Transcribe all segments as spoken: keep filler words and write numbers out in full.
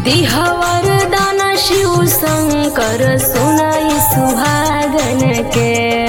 दिहवर दाना शिव शंकर सुनाई सुहागन के।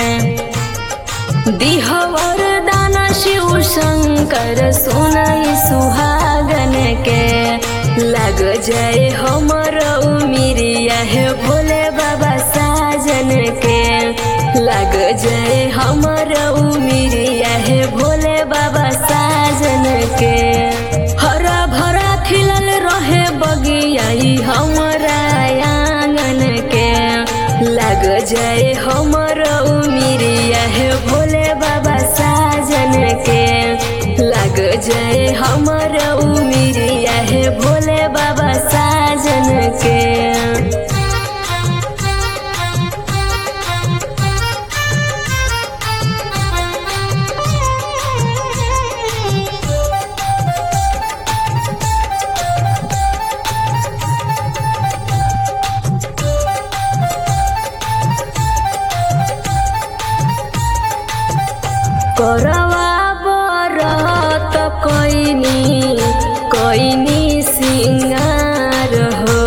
दिहवर दाना शिव शंकर सुनाई सुहागन के। लग जाए हमर उमिरिया है भोले बाबा साजन के। लग जाए हमर उमिरिया है भोले बाबा साजन के। हरा भरा खिलल रहे बगियाई हमरा आंगन के। लग जाए हमर उमिरिया है भोले बाबा साजन के। लग जाए हमर उमिरिया है भोले बाबा साजन के। करवा बरत कैनी कैनी सिंगार हो।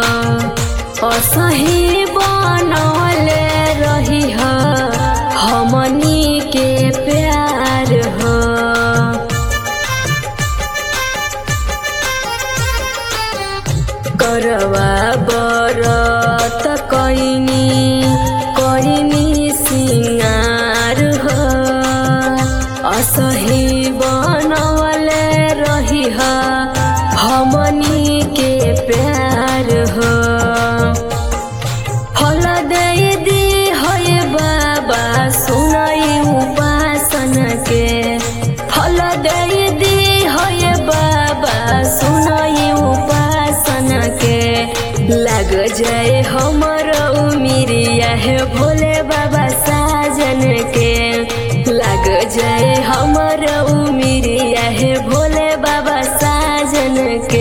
असही बनले रही ह हमनी के प्यार हो। करवा बरत कैनी कैनी सिंगार हो। असही बनवले रही ह हमनी के प्यार हो। फल दे दी है बाबा सुनाई उपासन के। फल दे दी है बाबा सुनाई उपासन के। लग जाए हमर उमिरिया है भोले बाबा साजन के। लग जाए हमर उमिरिया है भोले बाबा साजन के।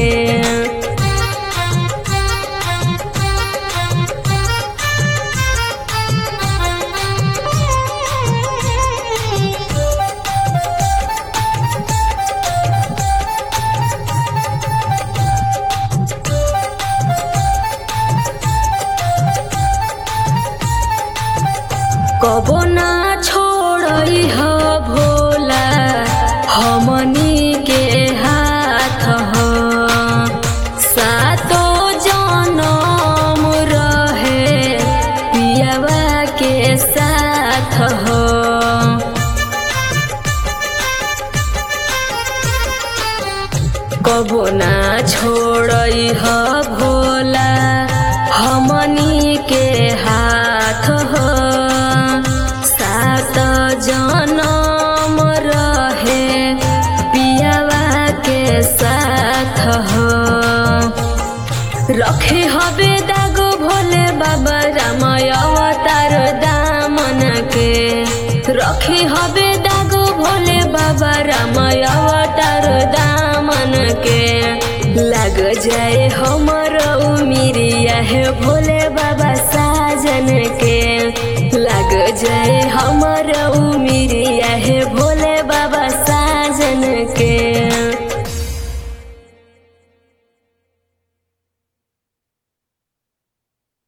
कबो ना छोड़ई ह भोला हमनी के हाथ हो। सातो जनम रहे पियावा के साथ हो। कबो ना छोड़ई ह भोला हमनी के हाथ हो। सात जनम रहे पियावा के साथ हो। रखे हबे दाग भोले बाबा राम अवतार दामन के। रखे हबे दाग भोले बाबा राम अवतार दामन के। लग जाए हमर उमिरिया है भोले बाबा साजन के। लग जाए हमर उमिरिया है भोले